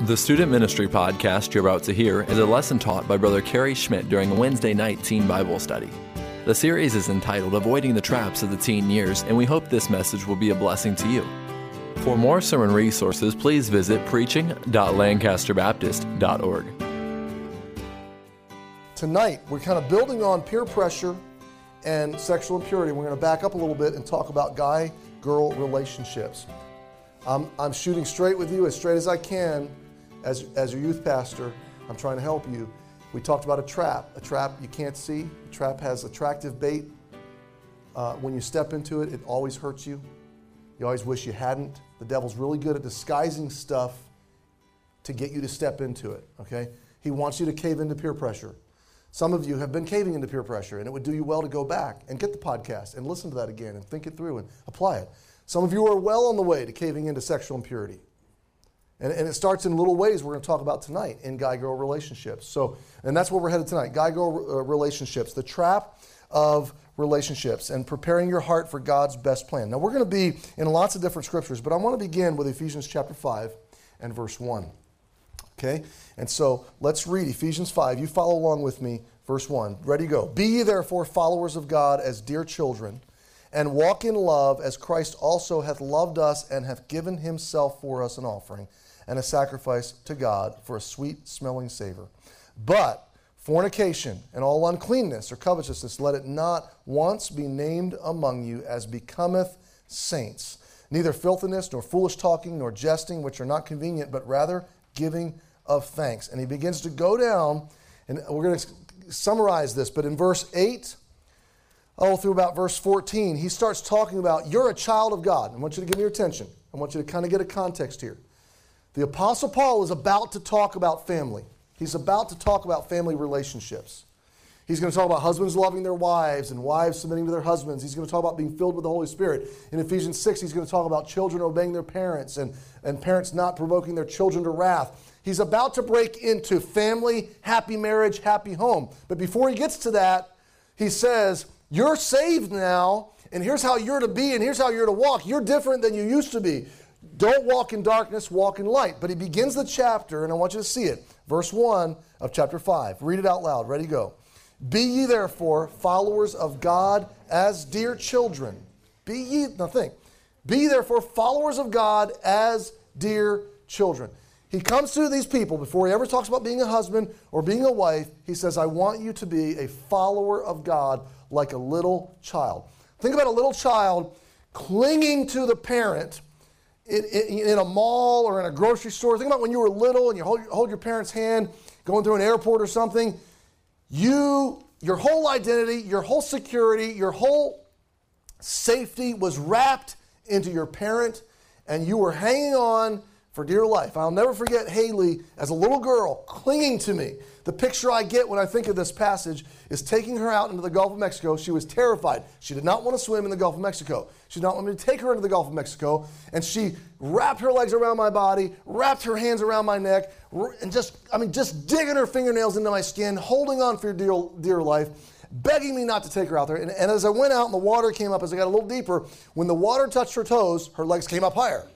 The Student Ministry podcast you're about to hear is a lesson taught by Brother Kerry Schmidt during a Wednesday night teen Bible study. The series is entitled Avoiding the Traps of the Teen Years, and we hope this message will be a blessing to you. For more sermon resources, please visit preaching.lancasterbaptist.org. Tonight, we're kind of building on peer pressure and sexual impurity. We're going to back up a little bit and talk about guy-girl relationships. I'm shooting straight with you, as straight as I can. As your youth pastor, I'm trying to help you. We talked about a trap you can't see. A trap has attractive bait. When you step into it, it always hurts you. You always wish you hadn't. The devil's really good at disguising stuff to get you to step into it, okay? He wants you to cave into peer pressure. Some of you have been caving into peer pressure, and it would do you well to go back and get the podcast and listen to that again and think it through and apply it. Some of you are well on the way to caving into sexual impurity. And it starts in little ways we're going to talk about tonight in guy-girl relationships. And that's where we're headed tonight, guy-girl relationships, the trap of relationships, and preparing your heart for God's best plan. Now, we're going to be in lots of different scriptures, but I want to begin with Ephesians chapter 5 and verse 1. Okay? And so let's read Ephesians 5. You follow along with me, verse 1. Ready, go. Be ye therefore followers of God as dear children, and walk in love as Christ also hath loved us and hath given himself for us an offering and a sacrifice to God for a sweet-smelling savor. But fornication and all uncleanness or covetousness, let it not once be named among you as becometh saints. Neither filthiness, nor foolish talking, nor jesting, which are not convenient, but rather giving of thanks. And he begins to go down, and we're going to summarize this, but in verse 8, through about verse 14, he starts talking about, you're a child of God. I want you to give me your attention. I want you to kind of get a context here. The Apostle Paul is about to talk about family. He's about to talk about family relationships. He's going to talk about husbands loving their wives and wives submitting to their husbands. He's going to talk about being filled with the Holy Spirit. In Ephesians 6, he's going to talk about children obeying their parents and parents not provoking their children to wrath. He's about to break into family, happy marriage, happy home. But before he gets to that, he says, you're saved now, and here's how you're to be, and here's how you're to walk. You're different than you used to be. Don't walk in darkness, walk in light. But he begins the chapter, and I want you to see it. Verse 1 of chapter 5. Read it out loud. Ready, go. Be ye therefore followers of God as dear children. Be ye therefore followers of God as dear children. He comes to these people before he ever talks about being a husband or being a wife. He says, I want you to be a follower of God like a little child. Think about a little child clinging to the parent in a mall or in a grocery store. Think about when you were little and you hold your parent's hand going through an airport or something. Your whole identity, your whole security, your whole safety was wrapped into your parent, and you were hanging on for dear life. I'll never forget Haley as a little girl clinging to me. The picture I get when I think of this passage is taking her out into the Gulf of Mexico. She was terrified. She did not want to swim in the Gulf of Mexico. She did not want me to take her into the Gulf of Mexico. And she wrapped her legs around my body, wrapped her hands around my neck, and just digging her fingernails into my skin, holding on for dear life, begging me not to take her out there. And as I went out and the water came up, as I got a little deeper, when the water touched her toes, her legs came up higher.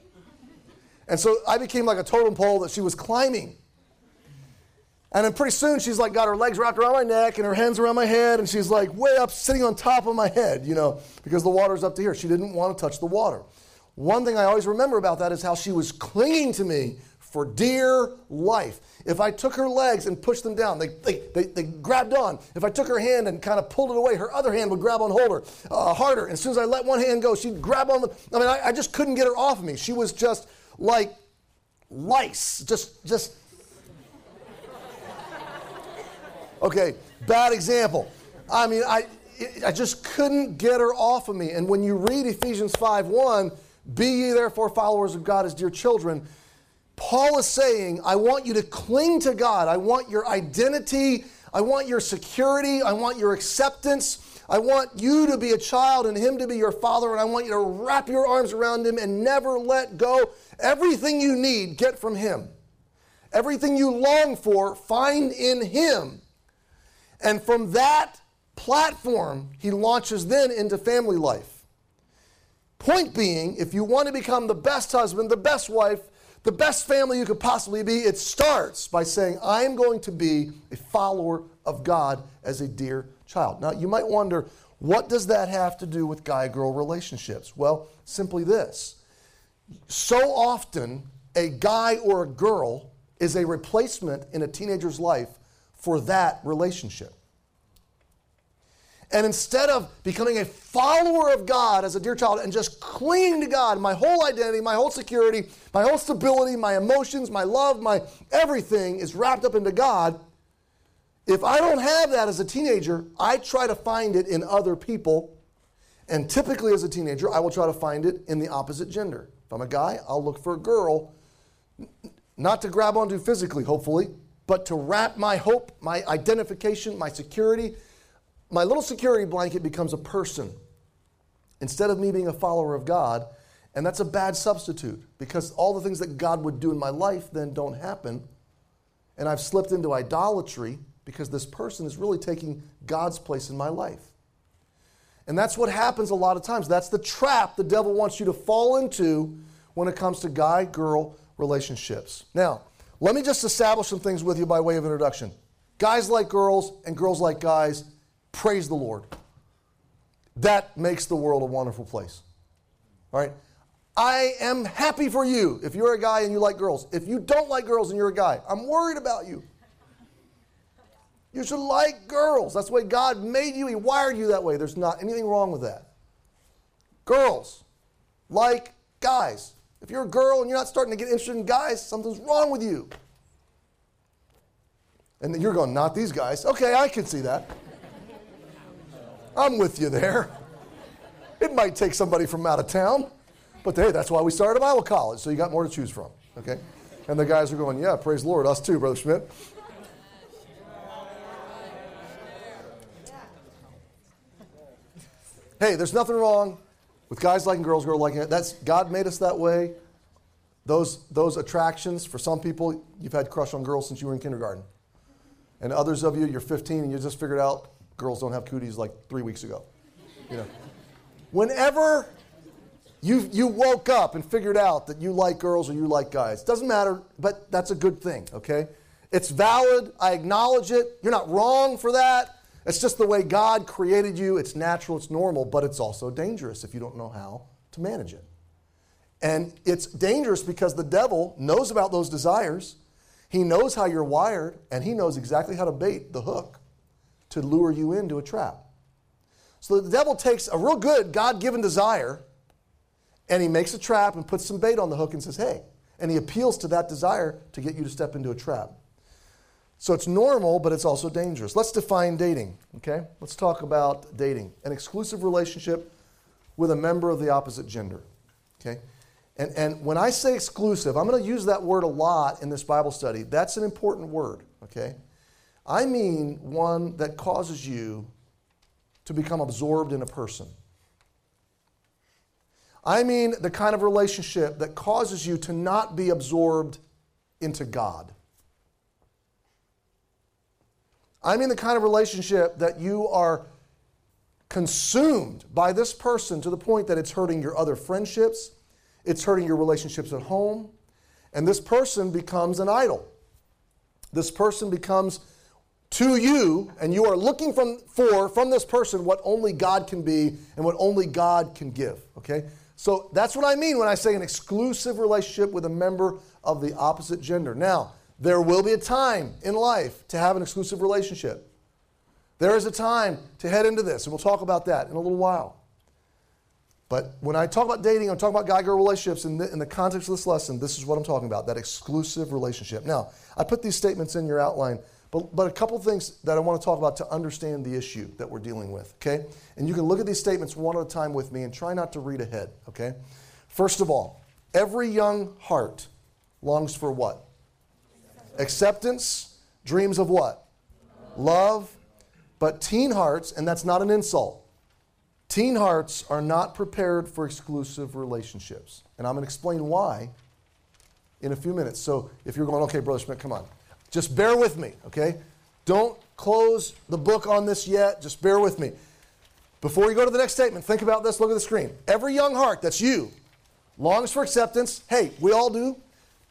And so I became like a totem pole that she was climbing. And then pretty soon she's like got her legs wrapped around my neck and her hands around my head, and she's like way up sitting on top of my head, because the water's up to here. She didn't want to touch the water. One thing I always remember about that is how she was clinging to me for dear life. If I took her legs and pushed them down, they grabbed on. If I took her hand and kind of pulled it away, her other hand would grab on hold her harder. And as soon as I let one hand go, she'd grab on I just couldn't get her off of me. She was just like lice, just. Okay, bad example. I just couldn't get her off of me. And when you read Ephesians 5:1, be ye therefore followers of God as dear children, Paul is saying, I want you to cling to God. I want your identity. I want your security. I want your acceptance. I want you to be a child and him to be your father, and I want you to wrap your arms around him and never let go. Everything you need, get from him. Everything you long for, find in him. And from that platform, he launches then into family life. Point being, if you want to become the best husband, the best wife, the best family you could possibly be, it starts by saying, I'm going to be a follower of God as a dear child. Now, you might wonder, what does that have to do with guy-girl relationships? Well, simply this. So often, a guy or a girl is a replacement in a teenager's life for that relationship. And instead of becoming a follower of God as a dear child and just clinging to God, my whole identity, my whole security, my whole stability, my emotions, my love, my everything is wrapped up into God. If I don't have that as a teenager, I try to find it in other people. And typically as a teenager, I will try to find it in the opposite gender. If I'm a guy, I'll look for a girl, not to grab onto physically, hopefully, but to wrap my hope, my identification, my security. My little security blanket becomes a person instead of me being a follower of God. And that's a bad substitute because all the things that God would do in my life then don't happen. And I've slipped into idolatry because this person is really taking God's place in my life. And that's what happens a lot of times. That's the trap the devil wants you to fall into when it comes to guy-girl relationships. Now, let me just establish some things with you by way of introduction. Guys like girls and girls like guys. Praise the Lord. That makes the world a wonderful place. All right? I am happy for you if you're a guy and you like girls. If you don't like girls and you're a guy, I'm worried about you. You should like girls. That's the way God made you. He wired you that way. There's not anything wrong with that. Girls like guys. If you're a girl and you're not starting to get interested in guys, something's wrong with you. And then you're going, not these guys. Okay, I can see that. I'm with you there. It might take somebody from out of town, but hey, that's why we started a Bible college, so you got more to choose from, okay? And the guys are going, yeah, praise the Lord, us too, Brother Schmidt. Hey, there's nothing wrong with guys liking girls liking it. That's God made us that way. Those attractions, for some people, you've had crush on girls since you were in kindergarten. And others of you, you're 15 and you just figured out girls don't have cooties like 3 weeks ago. You know, whenever you woke up and figured out that you like girls or you like guys, doesn't matter, but that's a good thing, okay? It's valid. I acknowledge it. You're not wrong for that. It's just the way God created you. It's natural. It's normal, but it's also dangerous if you don't know how to manage it. And it's dangerous because the devil knows about those desires. He knows how you're wired, and he knows exactly how to bait the hook to lure you into a trap. So the devil takes a real good God-given desire and he makes a trap and puts some bait on the hook and says, hey, and he appeals to that desire to get you to step into a trap. So it's normal, but it's also dangerous. Let's define dating, okay? Let's talk about dating. An exclusive relationship with a member of the opposite gender, okay? And when I say exclusive, I'm going to use that word a lot in this Bible study. That's an important word, okay? I mean one that causes you to become absorbed in a person. I mean the kind of relationship that causes you to not be absorbed into God. I mean the kind of relationship that you are consumed by this person to the point that it's hurting your other friendships, it's hurting your relationships at home, and this person becomes an idol. This person becomes to you, and you are looking from this person what only God can be and what only God can give, okay? So that's what I mean when I say an exclusive relationship with a member of the opposite gender. Now, there will be a time in life to have an exclusive relationship. There is a time to head into this, and we'll talk about that in a little while. But when I talk about dating, I'm talking about guy-girl relationships in the context of this lesson, this is what I'm talking about, that exclusive relationship. Now, I put these statements in your outline, but a couple things that I want to talk about to understand the issue that we're dealing with, okay? And you can look at these statements one at a time with me and try not to read ahead, okay? First of all, every young heart longs for what? Acceptance, dreams of what? Love. But teen hearts, and that's not an insult, teen hearts are not prepared for exclusive relationships. And I'm going to explain why in a few minutes. So if you're going, okay, Brother Schmidt, come on. Just bear with me, okay? Don't close the book on this yet. Just bear with me. Before you go to the next statement, think about this. Look at the screen. Every young heart, that's you, longs for acceptance. Hey, we all do.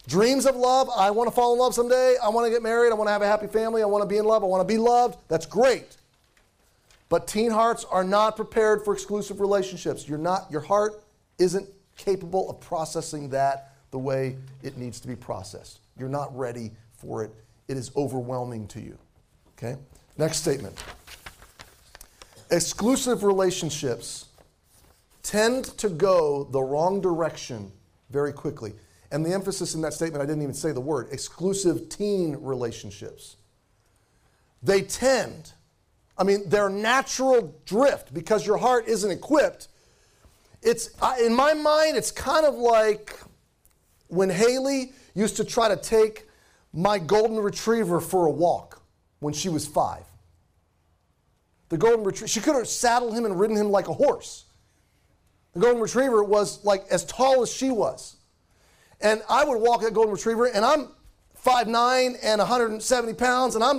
Dreams of love, I want to fall in love someday, I want to get married, I want to have a happy family, I want to be in love, I want to be loved. That's great. But teen hearts are not prepared for exclusive relationships. Your heart isn't capable of processing that the way it needs to be processed. You're not ready for it. It is overwhelming to you. Okay? Next statement. Exclusive relationships tend to go the wrong direction very quickly. And the emphasis in that statement, I didn't even say the word, exclusive teen relationships. They tend, their natural drift, because your heart isn't equipped. In my mind, it's kind of like when Haley used to try to take my golden retriever for a walk when she was 5. The golden retriever, she could have saddled him and ridden him like a horse. The golden retriever was like as tall as she was. And I would walk that golden retriever, and I'm 5'9" and 170 pounds, and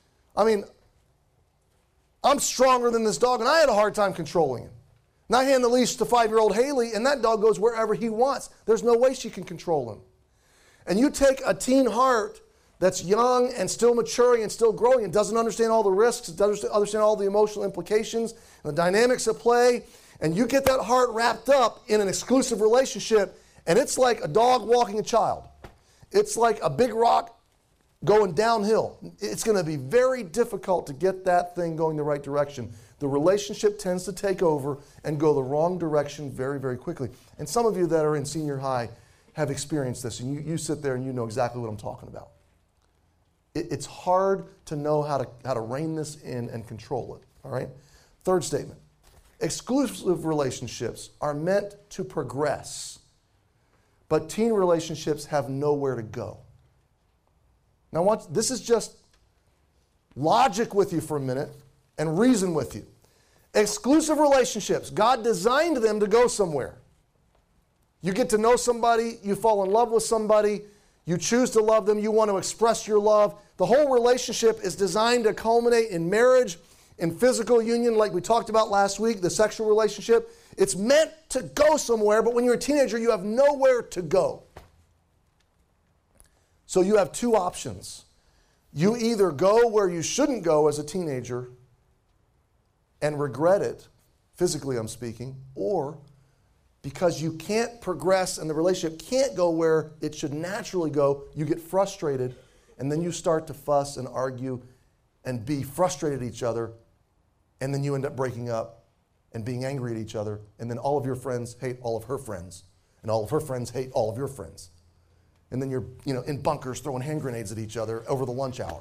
I'm stronger than this dog, and I had a hard time controlling him. And I hand the leash to 5-year-old Haley, and that dog goes wherever he wants. There's no way she can control him. And you take a teen heart that's young and still maturing and still growing and doesn't understand all the risks, doesn't understand all the emotional implications and the dynamics at play, and you get that heart wrapped up in an exclusive relationship, and it's like a dog walking a child. It's like a big rock going downhill. It's going to be very difficult to get that thing going the right direction. The relationship tends to take over and go the wrong direction very, very quickly. And some of you that are in senior high have experienced this, and you sit there and you know exactly what I'm talking about. It's hard to know how to rein this in and control it, all right? Third statement. Exclusive relationships are meant to progress, but teen relationships have nowhere to go. Now, this is just logic with you for a minute and reason with you. Exclusive relationships, God designed them to go somewhere. You get to know somebody, you fall in love with somebody, you choose to love them, you want to express your love. The whole relationship is designed to culminate in marriage, in physical union, like we talked about last week, the sexual relationship. It's meant to go somewhere, but when you're a teenager, you have nowhere to go. So you have two options. You either go where you shouldn't go as a teenager and regret it, physically I'm speaking, or because you can't progress and the relationship can't go where it should naturally go, you get frustrated, and then you start to fuss and argue and be frustrated at each other, and then you end up breaking up and being angry at each other, and then all of your friends hate all of her friends, and all of her friends hate all of your friends. And then you're in bunkers throwing hand grenades at each other over the lunch hour.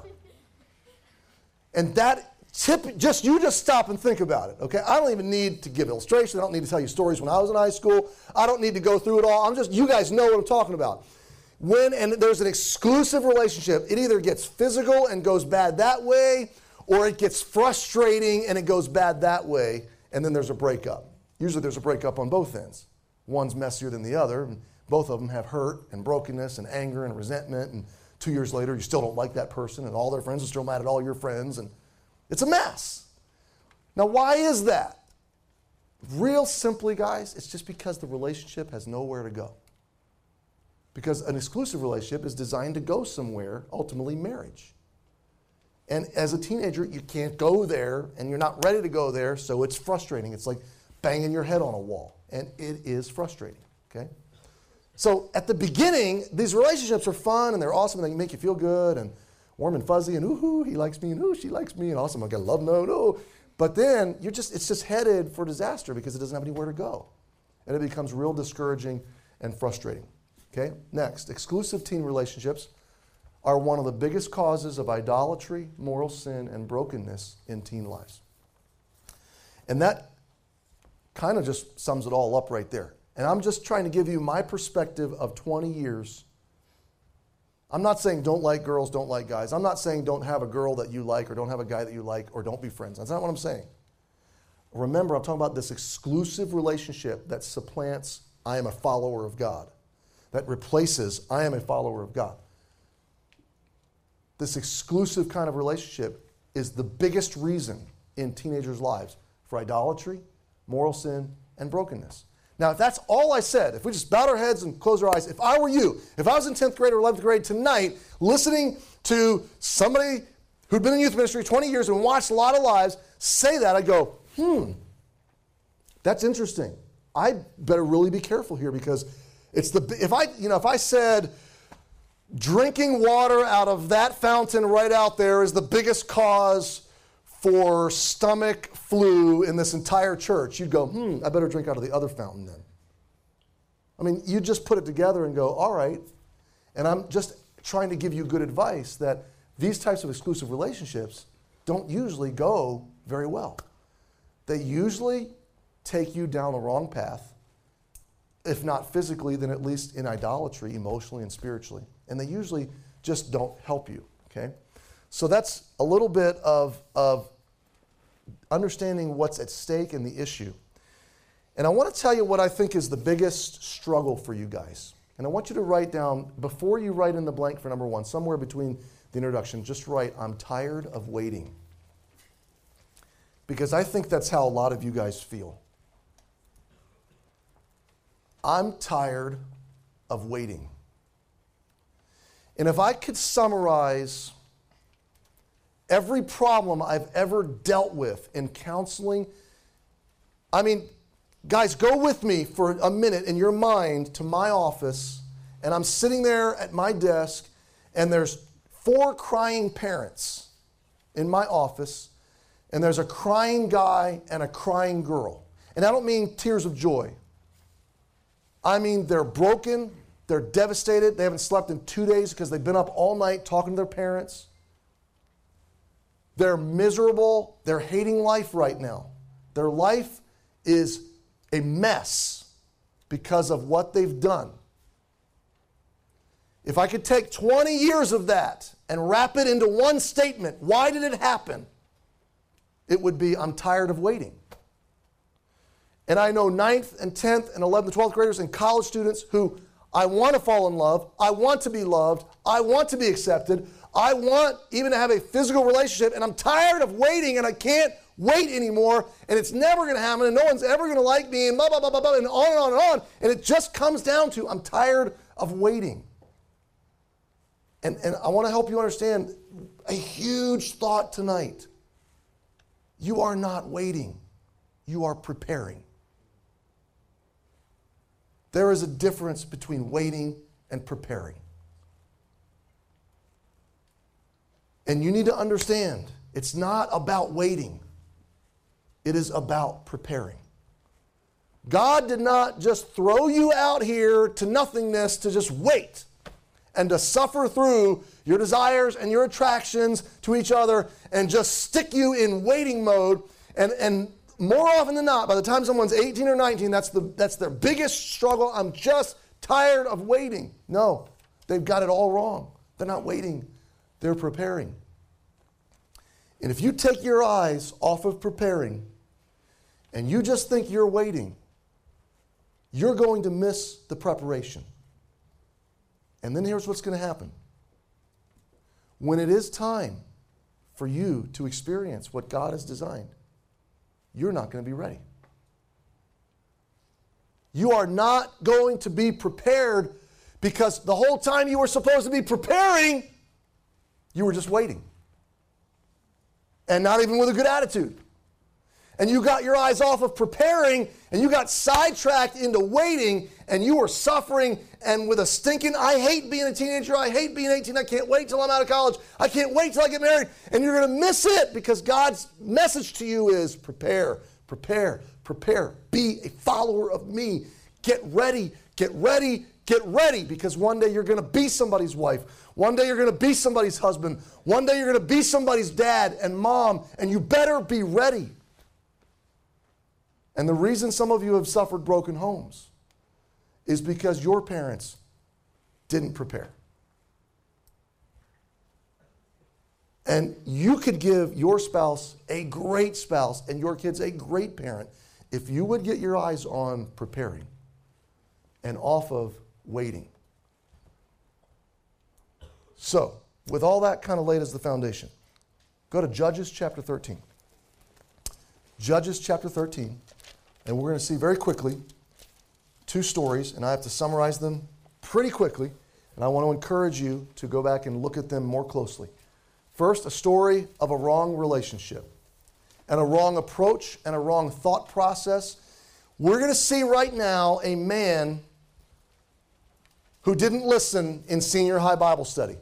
And that you just stop and think about it, okay? I don't even need to give illustrations. I don't need to tell you stories when I was in high school. I don't need to go through it all. You guys know what I'm talking about. And there's an exclusive relationship, it either gets physical and goes bad that way, or it gets frustrating and it goes bad that way, and then there's a breakup. Usually there's a breakup on both ends. One's messier than the other, and both of them have hurt and brokenness and anger and resentment, and 2 years later you still don't like that person, and all their friends are still mad at all your friends, and it's a mess. Now, why is that? Real simply, guys, it's just because the relationship has nowhere to go. Because an exclusive relationship is designed to go somewhere, ultimately marriage. And as a teenager, you can't go there, and you're not ready to go there, so it's frustrating. It's like banging your head on a wall, and it is frustrating, okay? So at the beginning, these relationships are fun, and they're awesome, and they make you feel good, and warm and fuzzy, and ooh, he likes me, and ooh, she likes me, and awesome, I got a love note, ooh. But then it's just headed for disaster because it doesn't have anywhere to go. And it becomes real discouraging and frustrating. Okay? Next, exclusive teen relationships are one of the biggest causes of idolatry, moral sin, and brokenness in teen lives. And that kind of just sums it all up right there. And I'm just trying to give you my perspective of 20 years. I'm not saying don't like girls, don't like guys. I'm not saying don't have a girl that you like or don't have a guy that you like or don't be friends. That's not what I'm saying. Remember, I'm talking about this exclusive relationship that supplants I am a follower of God, that replaces I am a follower of God. This exclusive kind of relationship is the biggest reason in teenagers' lives for idolatry, moral sin, and brokenness. Now, if that's all I said, if we just bowed our heads and closed our eyes, if I were you, if I was in 10th grade or 11th grade tonight, listening to somebody who'd been in youth ministry 20 years and watched a lot of lives say that, I'd go, that's interesting. I better really be careful here, because if I said drinking water out of that fountain right out there is the biggest cause for stomach flu in this entire church, you'd go, I better drink out of the other fountain then. I mean, you just put it together and go, all right. And I'm just trying to give you good advice that these types of exclusive relationships don't usually go very well. They usually take you down the wrong path, if not physically, then at least in idolatry, emotionally and spiritually. And they usually just don't help you, okay? So that's a little bit of understanding what's at stake in the issue. And I want to tell you what I think is the biggest struggle for you guys. And I want you to write down, before you write in the blank for number one, somewhere between the introduction, just write, I'm tired of waiting. Because I think that's how a lot of you guys feel. I'm tired of waiting. And if I could summarize every problem I've ever dealt with in counseling, I mean, guys, go with me for a minute in your mind to my office, and I'm sitting there at my desk, and there's 4 crying parents in my office, and there's a crying guy and a crying girl. And I don't mean tears of joy. I mean, they're broken, they're devastated, they haven't slept in 2 days because they've been up all night talking to their parents. They're miserable, they're hating life right now. Their life is a mess because of what they've done. If I could take 20 years of that and wrap it into one statement, why did it happen? It would be, I'm tired of waiting. And I know 9th and 10th and 11th and 12th graders and college students who I want to fall in love, I want to be loved, I want to be accepted, I want even to have a physical relationship, and I'm tired of waiting, and I can't wait anymore, and it's never going to happen, and no one's ever going to like me, and blah, blah, blah, blah, blah, and on and on and on. And it just comes down to, I'm tired of waiting. And I want to help you understand a huge thought tonight. You are not waiting. You are preparing. There is a difference between waiting and preparing. And you need to understand, it's not about waiting. It is about preparing. God did not just throw you out here to nothingness to just wait and to suffer through your desires and your attractions to each other and just stick you in waiting mode. And more often than not, by the time someone's 18 or 19, that's their biggest struggle. I'm just tired of waiting. No, they've got it all wrong. They're not waiting. They're preparing. And if you take your eyes off of preparing and you just think you're waiting, you're going to miss the preparation. And then here's what's going to happen. When it is time for you to experience what God has designed, you're not going to be ready. You are not going to be prepared because the whole time you were supposed to be preparing, you were just waiting. And not even with a good attitude. And you got your eyes off of preparing, and you got sidetracked into waiting, and you were suffering, and with a stinking, I hate being a teenager, I hate being 18, I can't wait till I'm out of college, I can't wait till I get married, and you're going to miss it because God's message to you is prepare, prepare, prepare. Be a follower of me. Get ready, get ready, get ready, because one day you're going to be somebody's wife. One day you're going to be somebody's husband. One day you're going to be somebody's dad and mom, and you better be ready. And the reason some of you have suffered broken homes is because your parents didn't prepare. And you could give your spouse a great spouse and your kids a great parent if you would get your eyes on preparing and off of waiting. So, with all that kind of laid as the foundation, go to Judges chapter 13. Judges chapter 13. And we're going to see very quickly two stories, and I have to summarize them pretty quickly, and I want to encourage you to go back and look at them more closely. First, a story of a wrong relationship and a wrong approach and a wrong thought process. We're going to see right now a man who didn't listen in senior high Bible study.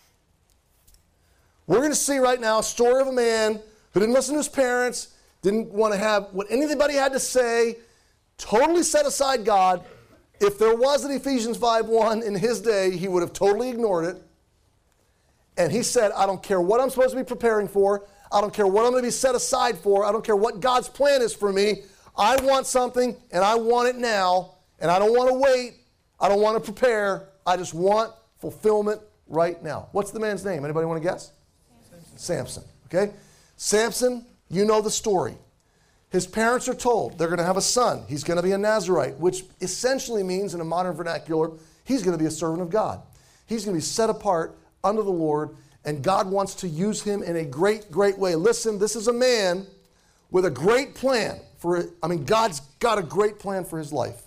We're going to see right now a story of a man who didn't listen to his parents, didn't want to have what anybody had to say, totally set aside God. If there was an Ephesians 5:1 in his day, he would have totally ignored it. And he said, I don't care what I'm supposed to be preparing for. I don't care what I'm going to be set aside for. I don't care what God's plan is for me. I want something, and I want it now. And I don't want to wait. I don't want to prepare. I just want fulfillment right now. What's the man's name? Anybody want to guess? Samson. Okay? Samson, you know the story. His parents are told they're going to have a son. He's going to be a Nazirite, which essentially means, in a modern vernacular, he's going to be a servant of God. He's going to be set apart under the Lord, and God wants to use him in a great, great way. Listen, this is a man with a great plan. God's got a great plan for his life.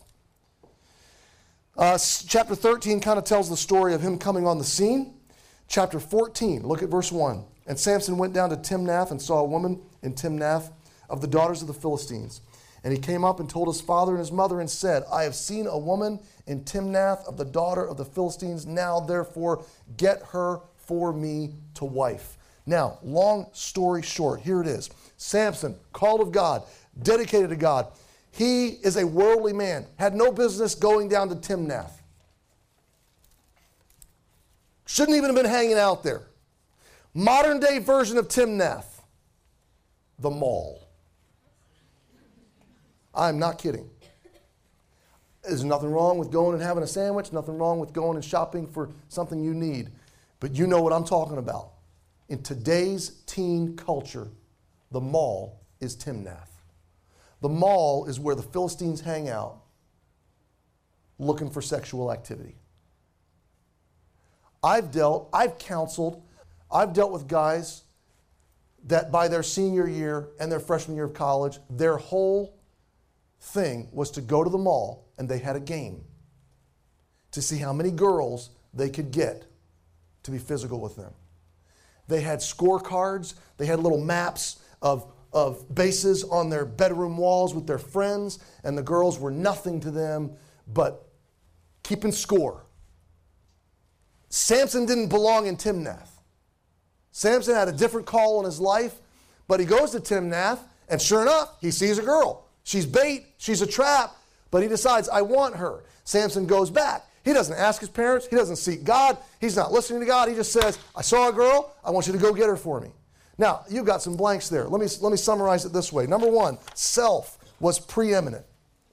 Chapter 13 kind of tells the story of him coming on the scene. Chapter 14, look at verse 1. And Samson went down to Timnath and saw a woman in Timnath of the daughters of the Philistines. And he came up and told his father and his mother and said, I have seen a woman in Timnath of the daughter of the Philistines. Now, therefore, get her for me to wife. Now, long story short, here it is. Samson, called of God, dedicated to God. He is a worldly man, had no business going down to Timnath. Shouldn't even have been hanging out there. Modern day version of Timnath, the mall. I'm not kidding. There's nothing wrong with going and having a sandwich, nothing wrong with going and shopping for something you need. But you know what I'm talking about. In today's teen culture, the mall is Timnath. The mall is where the Philistines hang out looking for sexual activity. I've dealt with guys that by their senior year and their freshman year of college, their whole thing was to go to the mall, and they had a game to see how many girls they could get to be physical with them. They had scorecards. They had little maps of bases on their bedroom walls with their friends, and the girls were nothing to them but keeping score. Samson didn't belong in Timnath. Samson had a different call in his life, but he goes to Timnath, and sure enough, he sees a girl. She's bait, she's a trap, but he decides, I want her. Samson goes back. He doesn't ask his parents. He doesn't seek God. He's not listening to God. He just says, I saw a girl. I want you to go get her for me. Now, you've got some blanks there. Let me summarize it this way. Number one, self was preeminent.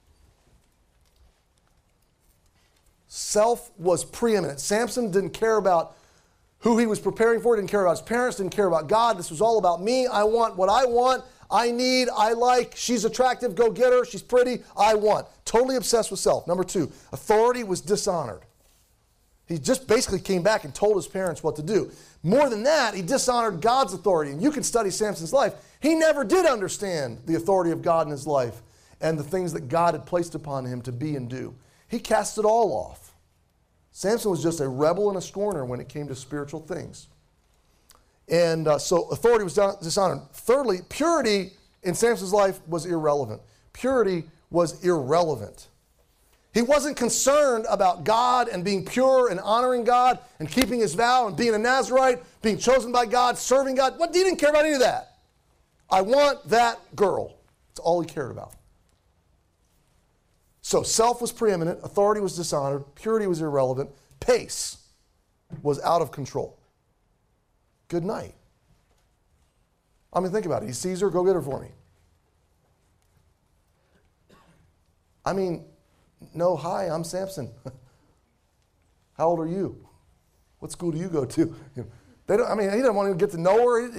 Self was preeminent. Samson didn't care about who he was preparing for, didn't care about his parents, didn't care about God. This was all about me. I want what I want. I need, I like, she's attractive, go get her, she's pretty, I want. Totally obsessed with self. Number two, authority was dishonored. He just basically came back and told his parents what to do. More than that, he dishonored God's authority. And you can study Samson's life. He never did understand the authority of God in his life and the things that God had placed upon him to be and do. He cast it all off. Samson was just a rebel and a scorner when it came to spiritual things. And so authority was dishonored. Thirdly, purity in Samson's life was irrelevant. Purity was irrelevant. He wasn't concerned about God and being pure and honoring God and keeping his vow and being a Nazirite, being chosen by God, serving God. He didn't care about any of that. I want that girl. That's all he cared about. So self was preeminent, authority was dishonored, purity was irrelevant, pace was out of control. Good night. I mean, think about it. He sees her, go get her for me. I mean, no, hi, I'm Samson. How old are you? What school do you go to? He doesn't want to get to know her.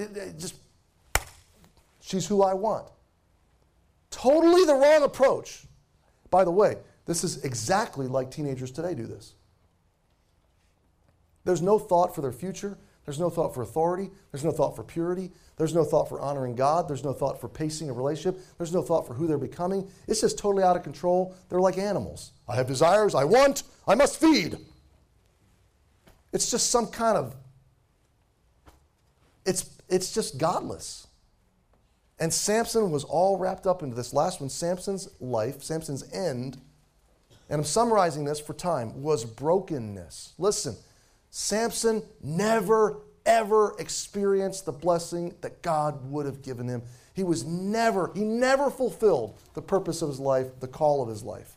She's who I want. Totally the wrong approach. By the way, this is exactly like teenagers today do this. There's no thought for their future. There's no thought for authority. There's no thought for purity. There's no thought for honoring God. There's no thought for pacing a relationship. There's no thought for who they're becoming. It's just totally out of control. They're like animals. I have desires. I want. I must feed. It's just some kind of, it's just godless. And Samson was all wrapped up into this last one. Samson's life, Samson's end, and I'm summarizing this for time, was brokenness. Listen, Samson never, ever experienced the blessing that God would have given him. He never fulfilled the purpose of his life, the call of his life.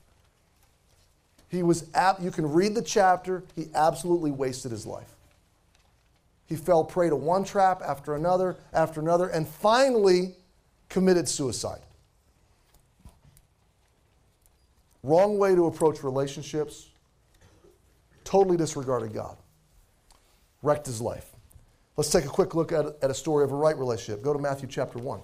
You can read the chapter, he absolutely wasted his life. He fell prey to one trap after another, and finally committed suicide. Wrong way to approach relationships, totally disregarded God. Wrecked his life. Let's take a quick look at a story of a right relationship. Go to Matthew chapter 1.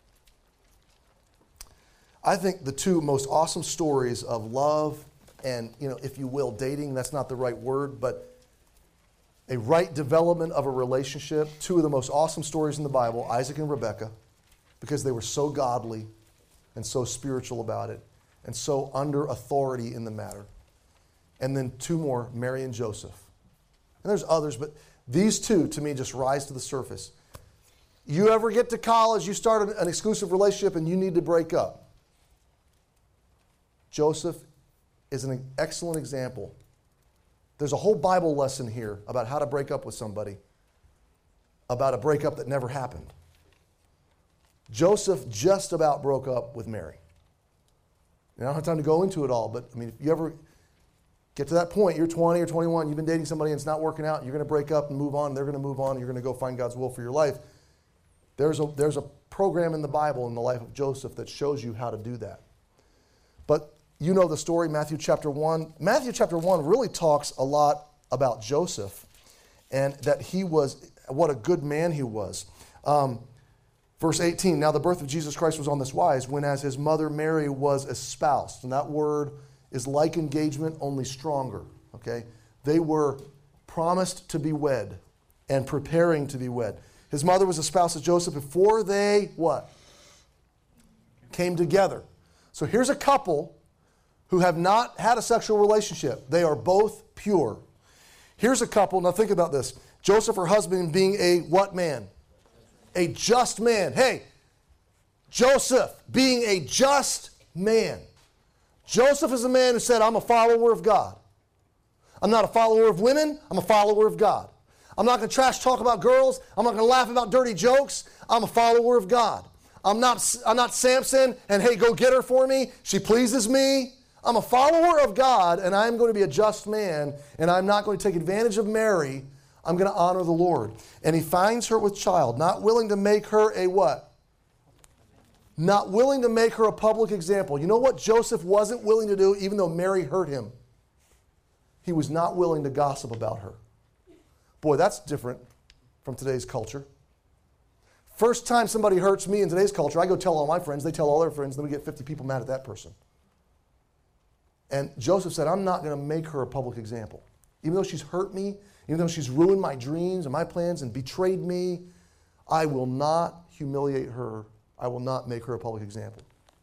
I think the two most awesome stories of love and, if you will, dating, that's not the right word, but a right development of a relationship, two of the most awesome stories in the Bible, Isaac and Rebekah, because they were so godly and so spiritual about it and so under authority in the matter. And then two more, Mary and Joseph. And there's others, but these two, to me, just rise to the surface. You ever get to college, you start an exclusive relationship, and you need to break up. Joseph is an excellent example. There's a whole Bible lesson here about how to break up with somebody, about a breakup that never happened. Joseph just about broke up with Mary. I don't have time to go into it all, but if you ever get to that point, you're 20 or 21, you've been dating somebody and it's not working out, you're going to break up and move on, they're going to move on, and you're going to go find God's will for your life. There's a program in the Bible in the life of Joseph that shows you how to do that. But you know the story, Matthew chapter 1. Matthew chapter 1 really talks a lot about Joseph and that what a good man he was. Verse 18, now the birth of Jesus Christ was on this wise, when as his mother Mary was espoused. And that word is like engagement, only stronger. Okay? They were promised to be wed and preparing to be wed. His mother was espoused to Joseph before they, what? Came together. So here's a couple who have not had a sexual relationship. They are both pure. Here's a couple, now think about this. Joseph, her husband, being a what man? A just man. Hey, Joseph being a just man. Joseph is a man who said, I'm a follower of God. I'm not a follower of women, I'm a follower of God. I'm not going to trash talk about girls. I'm not going to laugh about dirty jokes. I'm a follower of God. I'm not Samson, and hey, go get her for me. She pleases me. I'm a follower of God, and I'm going to be a just man, and I'm not going to take advantage of Mary. I'm going to honor the Lord. And he finds her with child, not willing to make her a what? Not willing to make her a public example. You know what Joseph wasn't willing to do, even though Mary hurt him? He was not willing to gossip about her. Boy, that's different from today's culture. First time somebody hurts me in today's culture, I go tell all my friends, they tell all their friends, then we get 50 people mad at that person. And Joseph said, I'm not going to make her a public example. Even though she's hurt me, even though she's ruined my dreams and my plans and betrayed me, I will not humiliate her. I will not make her a public example.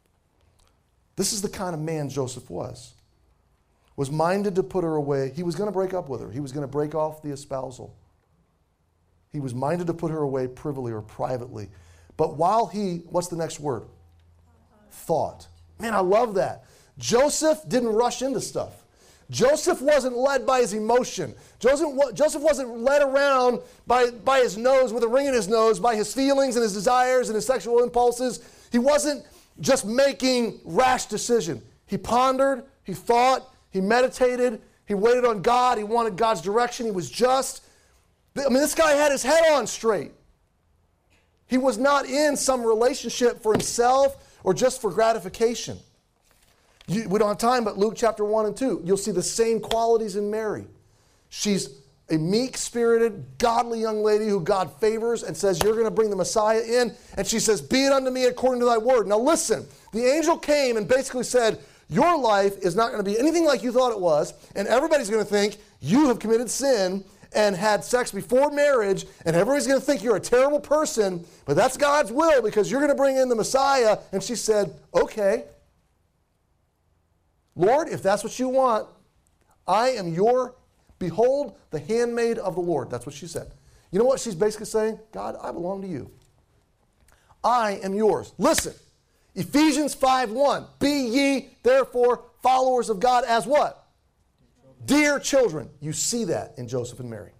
This is the kind of man Joseph was minded to put her away. He was going to break up with her. He was going to break off the espousal. He was minded to put her away privily or privately. But while what's the next word? Thought. Man, I love that. Joseph didn't rush into stuff. Joseph wasn't led by his emotion. Joseph wasn't led around by his nose, with a ring in his nose, by his feelings and his desires and his sexual impulses. He wasn't just making rash decisions. He pondered, he thought, he meditated, he waited on God, he wanted God's direction, he was just. This guy had his head on straight. He was not in some relationship for himself or just for gratification. We don't have time, but Luke chapter 1 and 2, you'll see the same qualities in Mary. She's a meek-spirited, godly young lady who God favors and says, you're going to bring the Messiah in. And she says, be it unto me according to thy word. Now listen, the angel came and basically said, your life is not going to be anything like you thought it was, and everybody's going to think you have committed sin, and had sex before marriage, and everybody's going to think you're a terrible person, but that's God's will because you're going to bring in the Messiah. And she said, okay, Lord, if that's what you want, I am behold, the handmaid of the Lord. That's what she said. You know what she's basically saying? God, I belong to you. I am yours. Listen, Ephesians 5:1, be ye therefore followers of God as what? Dear children. You see that in Joseph and Mary.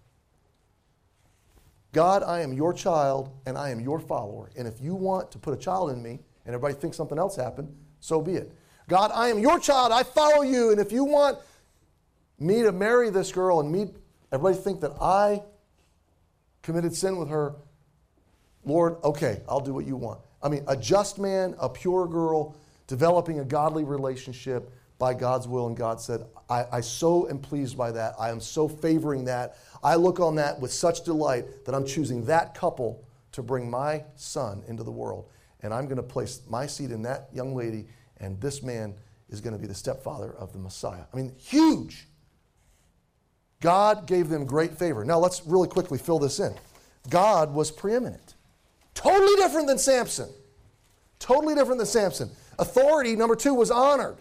God, I am your child and I am your follower. And if you want to put a child in me and everybody thinks something else happened, so be it. God, I am your child. I follow you. And if you want me to marry this girl and everybody think that I committed sin with her, Lord, okay, I'll do what you want. I mean, a just man, a pure girl, developing a godly relationship by God's will, and God said, I so am pleased by that. I am so favoring that. I look on that with such delight that I'm choosing that couple to bring my son into the world. And I'm going to place my seed in that young lady, and this man is going to be the stepfather of the Messiah. I mean, huge. God gave them great favor. Now let's really quickly fill this in. God was preeminent. Totally different than Samson. Totally different than Samson. Authority, number 2, was honored.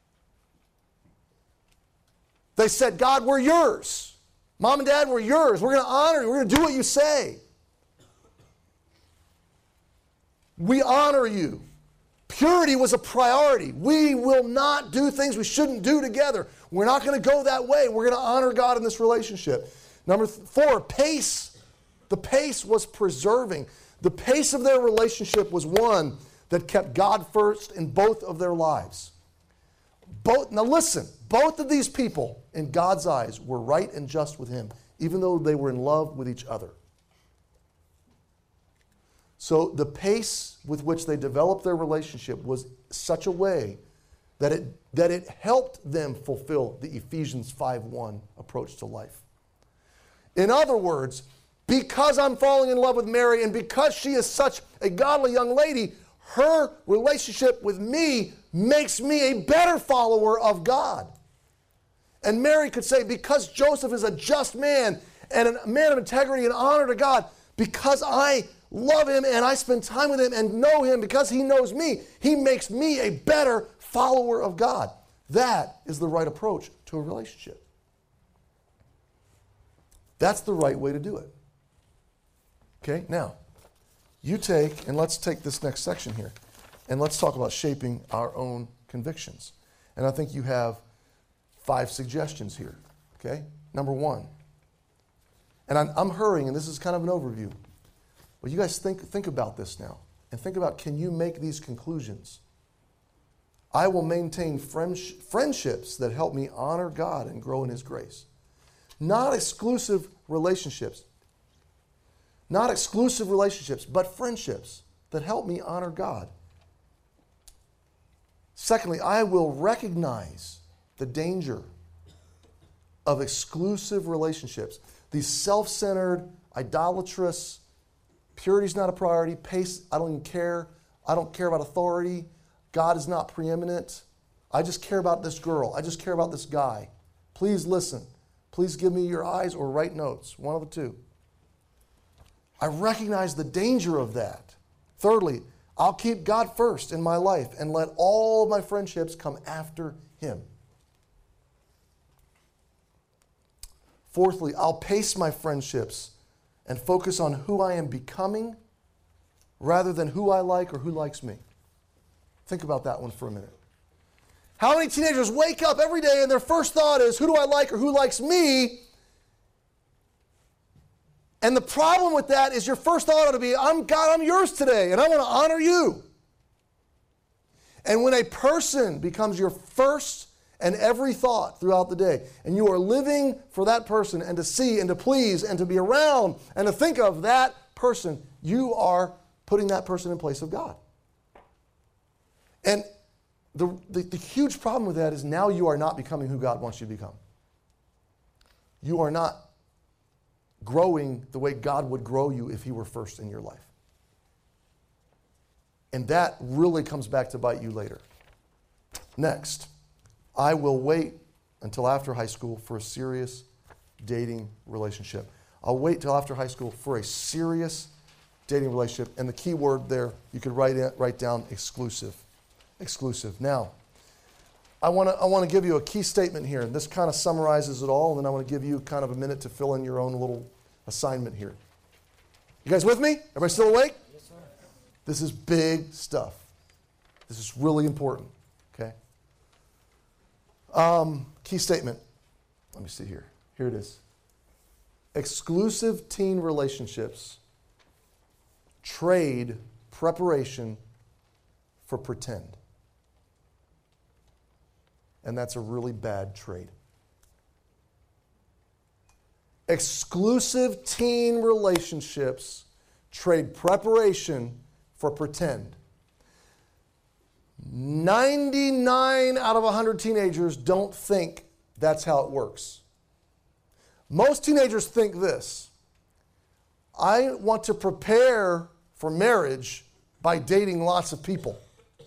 They said, God, we're yours. Mom and Dad, we're yours. We're going to honor you. We're going to do what you say. We honor you. Purity was a priority. We will not do things we shouldn't do together. We're not going to go that way. We're going to honor God in this relationship. Number 4, pace. The pace was preserving. The pace of their relationship was one that kept God first in both of their lives. Now listen, both of these people in God's eyes were right and just with Him, even though they were in love with each other. So the pace with which they developed their relationship was such a way that it helped them fulfill the Ephesians 5:1 approach to life. In other words, because I'm falling in love with Mary and because she is such a godly young lady, her relationship with me makes me a better follower of God. And Mary could say, because Joseph is a just man and a man of integrity and honor to God, because I love him and I spend time with him and know him because he knows me, he makes me a better follower of God. That is the right approach to a relationship. That's the right way to do it. Okay, now, let's take this next section here, and let's talk about shaping our own convictions. And I think you have 5 suggestions here, okay? Number 1, and I'm hurrying, and this is kind of an overview, but you guys think about this now, and think about, can you make these conclusions? I will maintain friendships that help me honor God and grow in His grace. Not exclusive relationships. Not exclusive relationships, but friendships that help me honor God. Secondly, I will recognize the danger of exclusive relationships. These self-centered, idolatrous, purity's not a priority, pace, I don't even care. I don't care about authority. God is not preeminent. I just care about this girl. I just care about this guy. Please listen. Please give me your eyes or write notes, one of the two. I recognize the danger of that. Thirdly, I'll keep God first in my life and let all of my friendships come after Him. Fourthly, I'll pace my friendships and focus on who I am becoming rather than who I like or who likes me. Think about that one for a minute. How many teenagers wake up every day and their first thought is, who do I like or who likes me? And the problem with that is your first thought ought to be, God, I'm yours today, and I want to honor you. And when a person becomes your first and every thought throughout the day, and you are living for that person and to see and to please and to be around and to think of that person, you are putting that person in place of God. And the huge problem with that is now you are not becoming who God wants you to become. You are not growing the way God would grow you if He were first in your life. And that really comes back to bite you later. Next, I will wait until after high school for a serious dating relationship. I'll wait till after high school for a serious dating relationship. And the key word there, you could write down exclusive. Exclusive. Now, I want to give you a key statement here. And this kind of summarizes it all. And then I want to give you kind of a minute to fill in your own little assignment here. You guys with me? Everybody still awake? Yes, sir. This is big stuff. This is really important. Okay? Key statement. Let me see here. Here it is. Exclusive teen relationships trade preparation for pretend. And that's a really bad trade. Exclusive teen relationships trade preparation for pretend. 99 out of 100 teenagers don't think that's how it works. Most teenagers think this: I want to prepare for marriage by dating lots of people.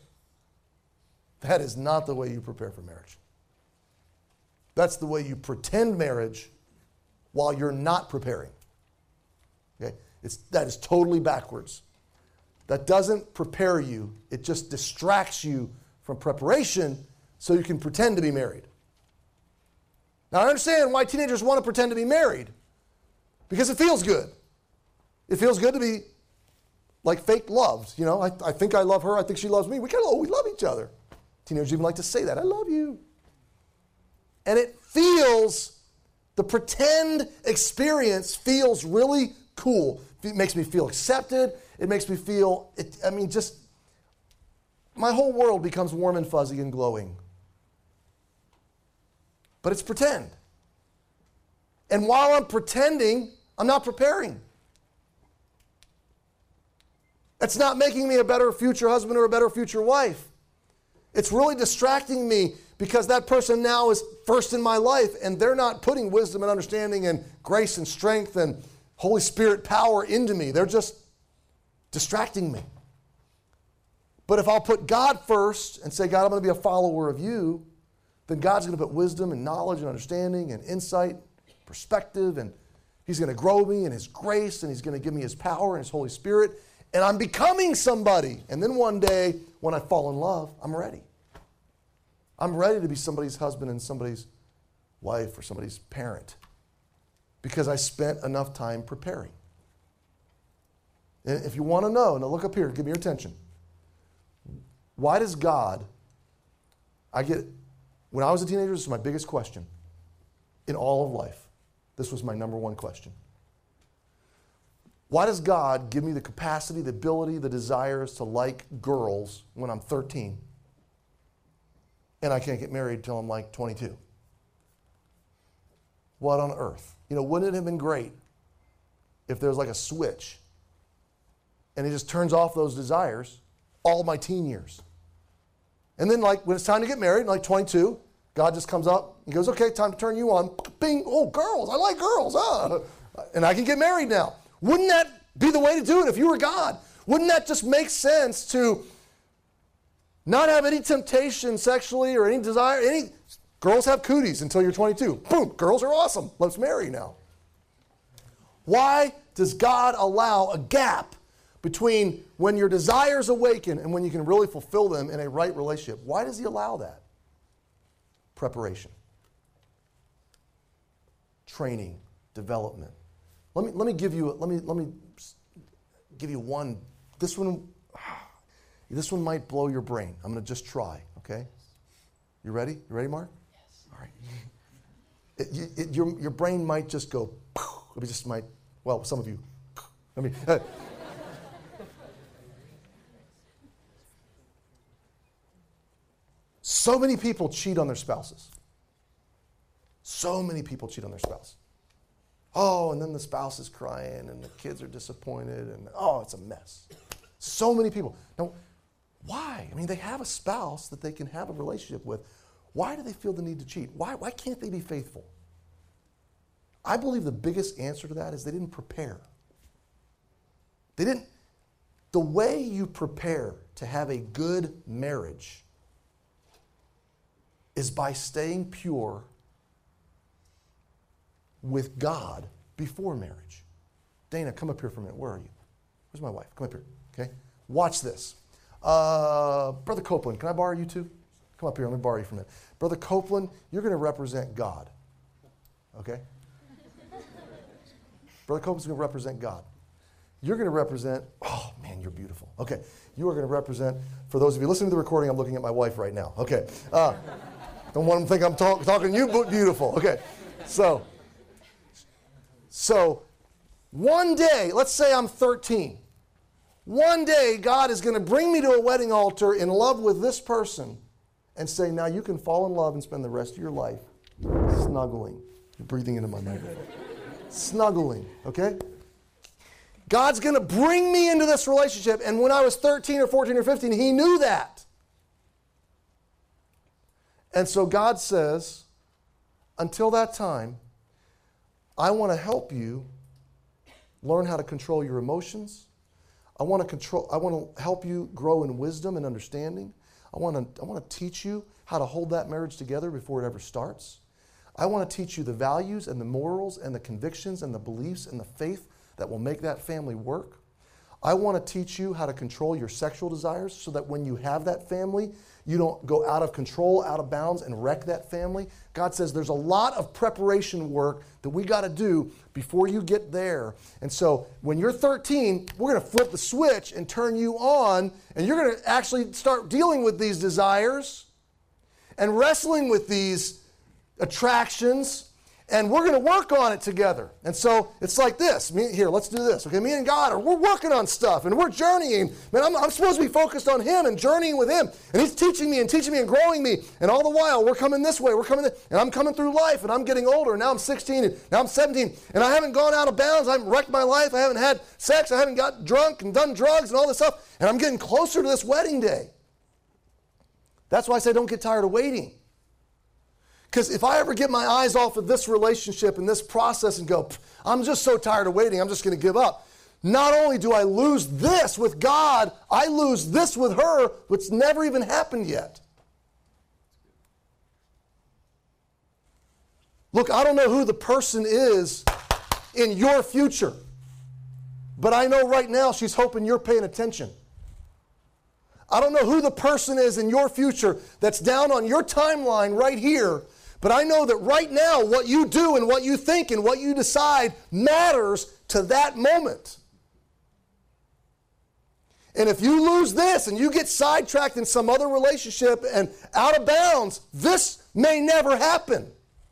That is not the way you prepare for marriage. That's the way you pretend marriage while you're not preparing. Okay? That is totally backwards. That doesn't prepare you. It just distracts you from preparation so you can pretend to be married. Now, I understand why teenagers want to pretend to be married. Because it feels good. It feels good to be like fake loved. You know, I think I love her. I think she loves me. We love each other. Teenagers even like to say that. I love you. And it feels, the pretend experience really cool. It makes me feel accepted. It makes me feel, my whole world becomes warm and fuzzy and glowing. But it's pretend. And while I'm pretending, I'm not preparing. It's not making me a better future husband or a better future wife. It's really distracting me because that person now is first in my life and they're not putting wisdom and understanding and grace and strength and Holy Spirit power into me. They're just distracting me. But if I'll put God first and say, God, I'm going to be a follower of you, then God's going to put wisdom and knowledge and understanding and insight, perspective, and He's going to grow me in His grace, and He's going to give me His power and His Holy Spirit, and I'm becoming somebody. And then one day, when I fall in love, I'm ready. I'm ready to be somebody's husband and somebody's wife or somebody's parent because I spent enough time preparing. And if you want to know, now look up here, give me your attention. Why does God, when I was a teenager, this was my biggest question in all of life. This was my number one question. Why does God give me the capacity, the ability, the desires to like girls when I'm 13 and I can't get married till I'm like 22? What on earth? Wouldn't it have been great if there was like a switch and He just turns off those desires all my teen years? And then when it's time to get married, like 22, God just comes up and goes, okay, time to turn you on. Bing, oh, girls, I like girls. And I can get married now. Wouldn't that be the way to do it if you were God? Wouldn't that just make sense to not have any temptation sexually or any desire? Girls have cooties until you're 22. Boom, girls are awesome. Let's marry now. Why does God allow a gap between when your desires awaken and when you can really fulfill them in a right relationship? Why does He allow that? Preparation. Training. Development. Let me give you one. This one might blow your brain. I'm going to just try, okay? You ready? You ready, Mark? Yes. All right. Your brain might just go, some of you. So many people cheat on their spouses. So many people cheat on their spouse. Oh, and then the spouse is crying and the kids are disappointed and it's a mess. So many people. Now, why? They have a spouse that they can have a relationship with. Why do they feel the need to cheat? Why can't they be faithful? I believe the biggest answer to that is they didn't prepare. The way you prepare to have a good marriage is by staying pure with God before marriage. Dana, come up here for a minute. Where are you? Where's my wife? Come up here, okay? Watch this. Brother Copeland, can I borrow you too? Come up here, let me borrow you for a minute. Brother Copeland, you're going to represent God, okay? Brother Copeland's going to represent God. You're going to represent, oh man, you're beautiful. Okay, you are going to represent, for those of you listening to the recording, I'm looking at my wife right now. Okay, don't want them to think I'm talking to you, but beautiful. Okay, so one day, let's say I'm 13. One day, God is going to bring me to a wedding altar in love with this person and say, now you can fall in love and spend the rest of your life snuggling. You're breathing into my microphone. Snuggling, okay? God's going to bring me into this relationship. And when I was 13 or 14 or 15, he knew that. And so God says, until that time, I want to help you learn how to control your emotions. I want to help you grow in wisdom and understanding. I want to teach you how to hold that marriage together before it ever starts. I want to teach you the values and the morals and the convictions and the beliefs and the faith that will make that family work. I want to teach you how to control your sexual desires so that when you have that family, you don't go out of control, out of bounds, and wreck that family. God says there's a lot of preparation work that we got to do before you get there. And so when you're 13, we're going to flip the switch and turn you on, and you're going to actually start dealing with these desires and wrestling with these attractions, and we're going to work on it together. And so it's like this. Here, let's do this. Okay, me and God, we're working on stuff, and we're journeying. Man, I'm supposed to be focused on him and journeying with him. And he's teaching me and growing me. And all the while, we're coming this way. And I'm coming through life, and I'm getting older. And now I'm 16, and now I'm 17. And I haven't gone out of bounds. I haven't wrecked my life. I haven't had sex. I haven't got drunk and done drugs and all this stuff. And I'm getting closer to this wedding day. That's why I say don't get tired of waiting. Because if I ever get my eyes off of this relationship and this process and go, I'm just so tired of waiting, I'm just going to give up. Not only do I lose this with God, I lose this with her, which never even happened yet. Look, I don't know who the person is in your future, but I know right now she's hoping you're paying attention. I don't know who the person is in your future that's down on your timeline right here, but I know that right now what you do and what you think and what you decide matters to that moment. And if you lose this and you get sidetracked in some other relationship and out of bounds, this may never happen.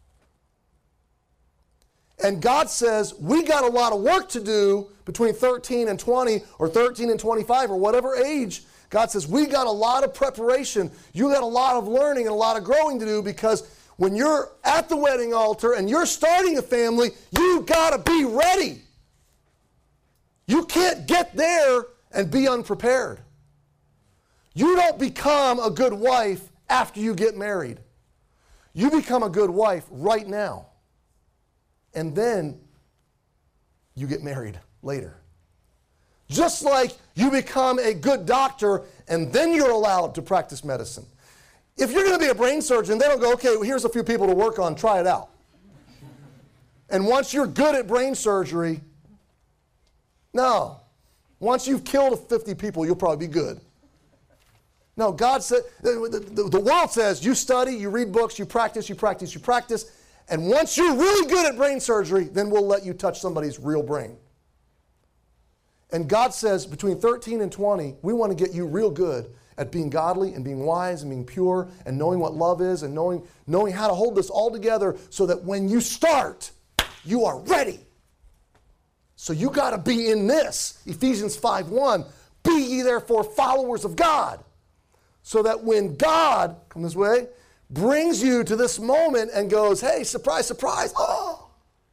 And God says, we got a lot of work to do between 13 and 20 or 13 and 25 or whatever age. God says, we got a lot of preparation. You got a lot of learning and a lot of growing to do, because when you're at the wedding altar and you're starting a family, you got to be ready. You can't get there and be unprepared. You don't become a good wife after you get married. You become a good wife right now. And then you get married later. Just like you become a good doctor and then you're allowed to practice medicine. If you're going to be a brain surgeon, they don't go, okay, well, here's a few people to work on, try it out. And once you're good at brain surgery, no. Once you've killed 50 people, you'll probably be good. No, God said, the world says you study, you read books, you practice. And once you're really good at brain surgery, then we'll let you touch somebody's real brain. And God says between 13 and 20, we want to get you real good at being godly and being wise and being pure and knowing what love is and knowing how to hold this all together so that when you start, you are ready. So you got to be in this. Ephesians 5:1, be ye therefore followers of God. So that when God, come this way, brings you to this moment and goes, hey, surprise, surprise, oh,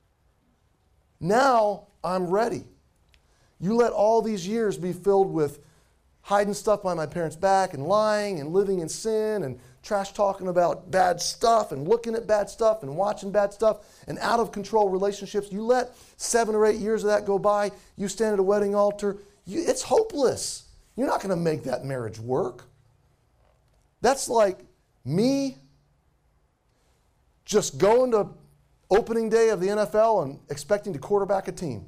now I'm ready. You let all these years be filled with hiding stuff behind my parents' back and lying and living in sin and trash talking about bad stuff and looking at bad stuff and watching bad stuff and out of control relationships. You let 7 or 8 years of that go by. You stand at a wedding altar. It's hopeless. You're not going to make that marriage work. That's like me just going to opening day of the NFL and expecting to quarterback a team.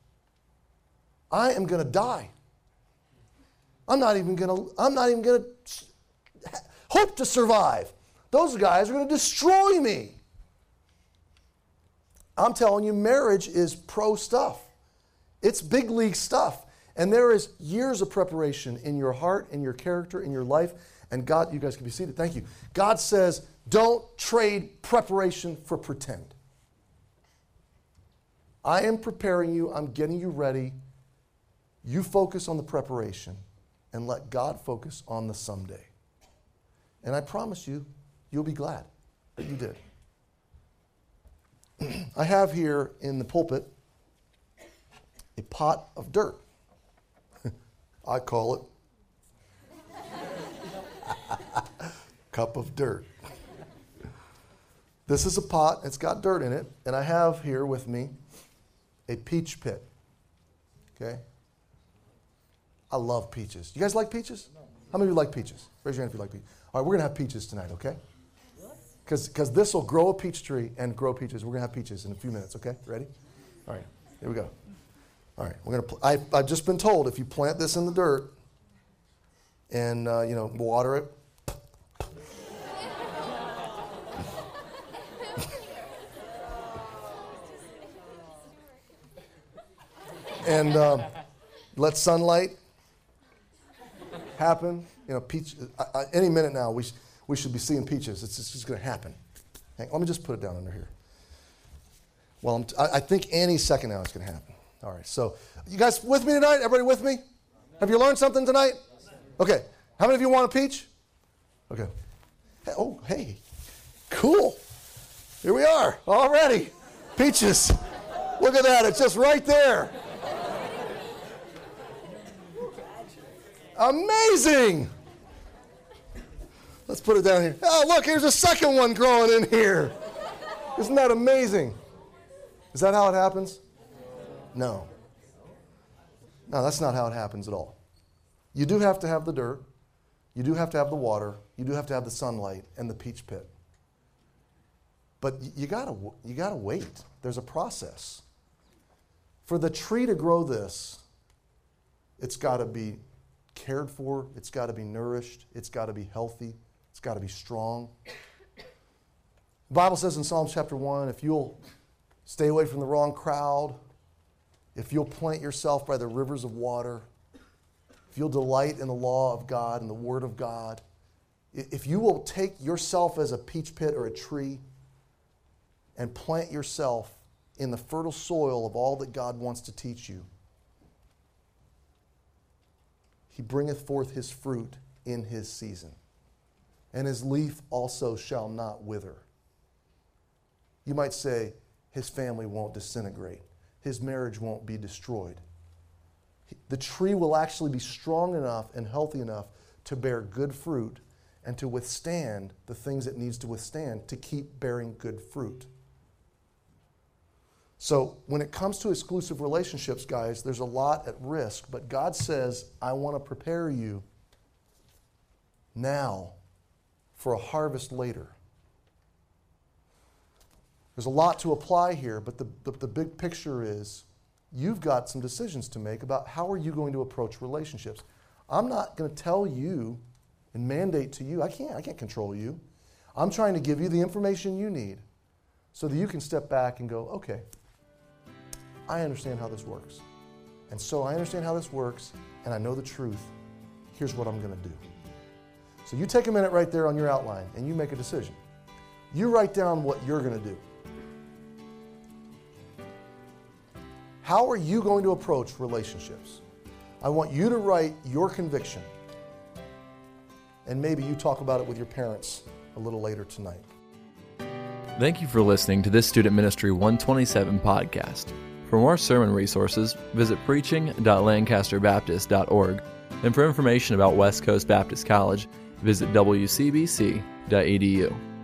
I am going to die. I'm not even going to hope to survive. Those guys are going to destroy me. I'm telling you, marriage is pro stuff. It's big league stuff. And there is years of preparation in your heart, in your character, in your life. And God, you guys can be seated. Thank you. God says, don't trade preparation for pretend. I am preparing you. I'm getting you ready. You focus on the preparation and let God focus on the someday. And I promise you, you'll be glad that you did. I have here in the pulpit a pot of dirt. I call it cup of dirt. This is a pot, it's got dirt in it, and I have here with me a peach pit. Okay? I love peaches. You guys like peaches? How many of you like peaches? Raise your hand if you like peaches. All right, we're going to have peaches tonight, okay? Because this will grow a peach tree and grow peaches. We're going to have peaches in a few minutes, okay? Ready? All right, here we go. All right, we're going to. I've just been told if you plant this in the dirt and water it. And let sunlight happen. Peach. Any minute now, we should be seeing peaches. It's just going to happen. Let me just put it down under here. Well, I think any second now it's going to happen. All right. So, you guys with me tonight? Everybody with me? Have you learned something tonight? Okay. How many of you want a peach? Okay. Hey. Cool. Here we are already. Peaches. Look at that. It's just right there. Amazing. Let's put it down here. Oh, look, here's a second one growing in here. Isn't that amazing? Is that how it happens? No. No, that's not how it happens at all. You do have to have the dirt. You do have to have the water. You do have to have the sunlight and the peach pit. But you gotta wait. There's a process. For the tree to grow this, it's got to be cared for. It's got to be nourished. It's got to be healthy. It's got to be strong. The Bible says in Psalms chapter 1, if you'll stay away from the wrong crowd, if you'll plant yourself by the rivers of water, if you'll delight in the law of God and the word of God, if you will take yourself as a peach pit or a tree and plant yourself in the fertile soil of all that God wants to teach you, He bringeth forth his fruit in his season, and his leaf also shall not wither. You might say, his family won't disintegrate. His marriage won't be destroyed. The tree will actually be strong enough and healthy enough to bear good fruit and to withstand the things it needs to withstand to keep bearing good fruit. So when it comes to exclusive relationships, guys, there's a lot at risk, but God says, I want to prepare you now for a harvest later. There's a lot to apply here, but the big picture is you've got some decisions to make about how are you going to approach relationships. I'm not going to tell you and mandate to you. I can't control you. I'm trying to give you the information you need so that you can step back and go, okay, I understand how this works. And so I understand how this works, and I know the truth. Here's what I'm going to do. So you take a minute right there on your outline, and you make a decision. You write down what you're going to do. How are you going to approach relationships? I want you to write your conviction. And maybe you talk about it with your parents a little later tonight. Thank you for listening to this Student Ministry 127 podcast. For more sermon resources, visit preaching.lancasterbaptist.org. And for information about West Coast Baptist College, visit wcbc.edu.